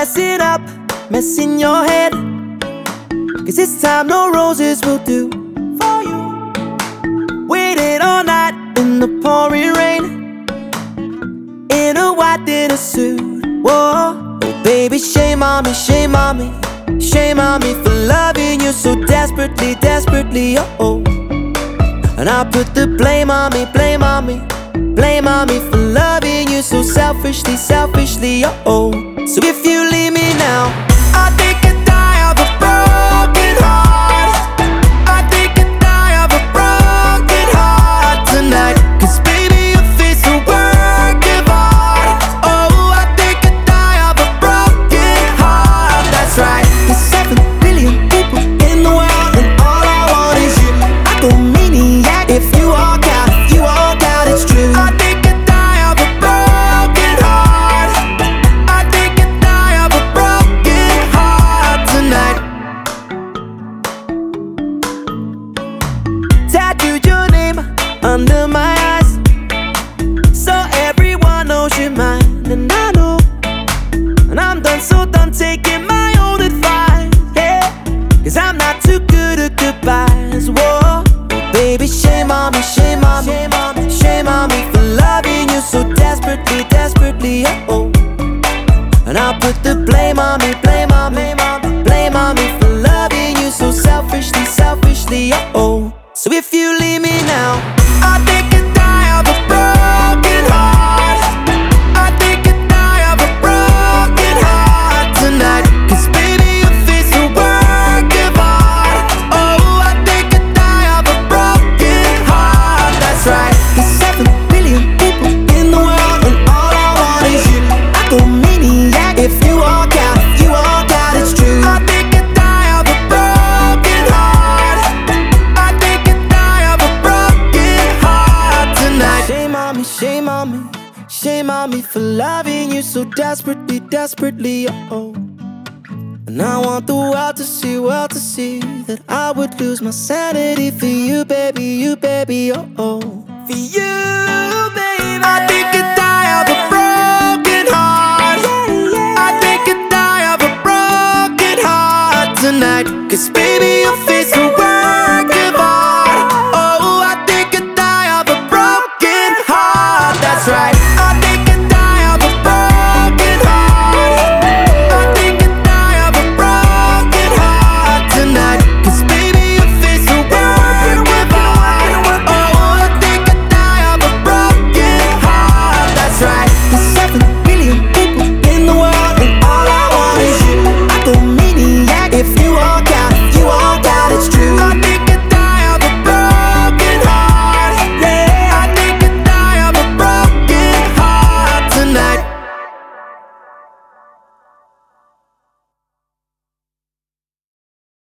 messing up, messing your head. 'Cause this time no roses will do for you. Waited all night in the pouring rain, in a white dinner suit. Whoa, baby, shame on me, shame on me, shame on me for loving you so desperately, desperately, oh. And I put the blame on me, blame on me, blame on me for loving you so selfishly, selfishly, oh. So if you leave me now, I think I'd die of a broken heart. I think I'd die of a broken heart tonight. 'Cause baby, your face a work of art. Oh, I think I'd die of a broken heart. That's right. There's 7 billion people in the world, and all I want is you. I go maniac if you walk out, if you walk out, it's true. I think I'd die of a broken heart. I think I'd die of a broken heart tonight. Tattooed your name under my eyes, so everyone knows you're mine. And I know, and I'm done, so done taking my own advice, yeah. 'Cause I'm not too good at goodbyes, whoa. Baby, shame on me, shame on me, shame on me for loving you so desperately, desperately, oh. And I'll put the blame on me, blame on me, blame on me for loving you so selfishly, selfishly, oh. So if you leave me now, I think I'd die of a broken heart. I think I'd die of a broken heart tonight. 'Cause baby, your face a work of art. Oh, I think I'd die of a broken heart. That's right. There's 7 billion people in the world, and all I want is you. I go maniac if you walk out, if you walk out, it's true. I think I'd die of a broken heart. I think I'd die of a broken heart tonight. Shame on me, shame on me, shame on me for loving you so desperately, desperately, oh. And I want the world to see that I would lose my sanity for you, baby, oh. For you, baby. I think I'd die of a broken heart. I think I'd die of a broken heart tonight. 'Cause baby, your